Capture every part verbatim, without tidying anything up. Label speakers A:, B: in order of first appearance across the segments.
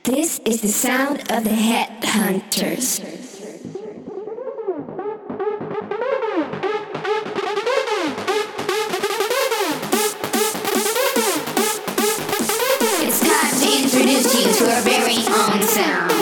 A: This is the sound of the Headhunters. It's time to introduce you to our very own sound.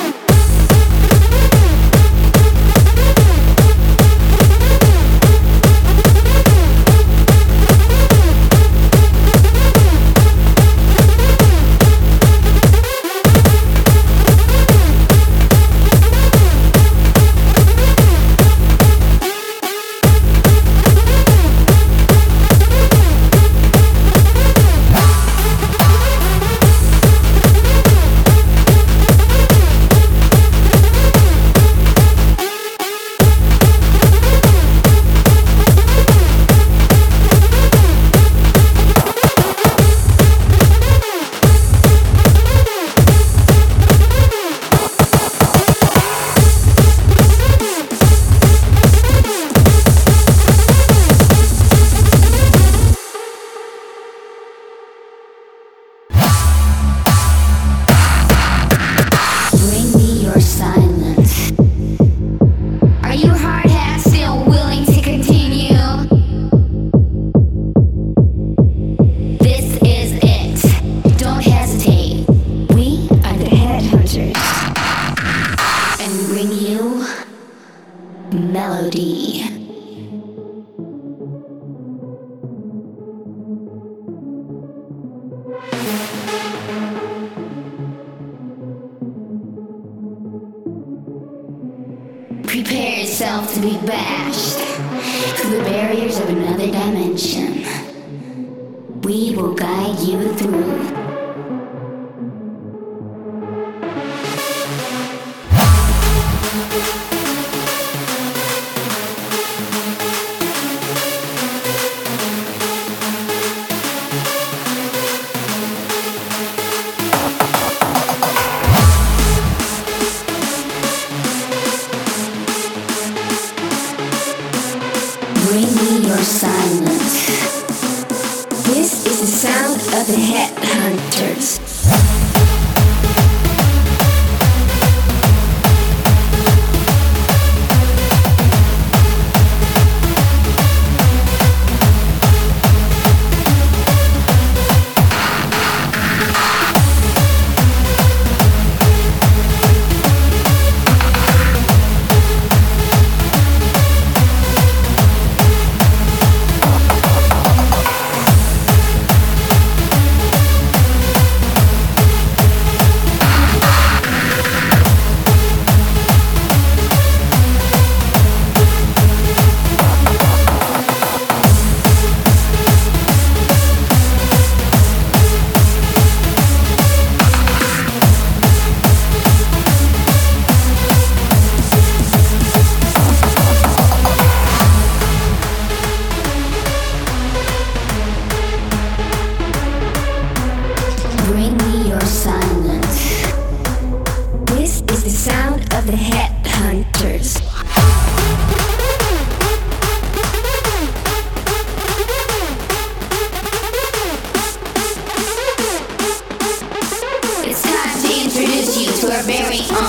A: Melody. Prepare yourself to be bashed through the barriers of another dimension. We will guide you through. Bring me your silence. This is the sound of the Headhunters. Bring me your silence. This is the sound of the Headhunters. It's time to introduce you to our very own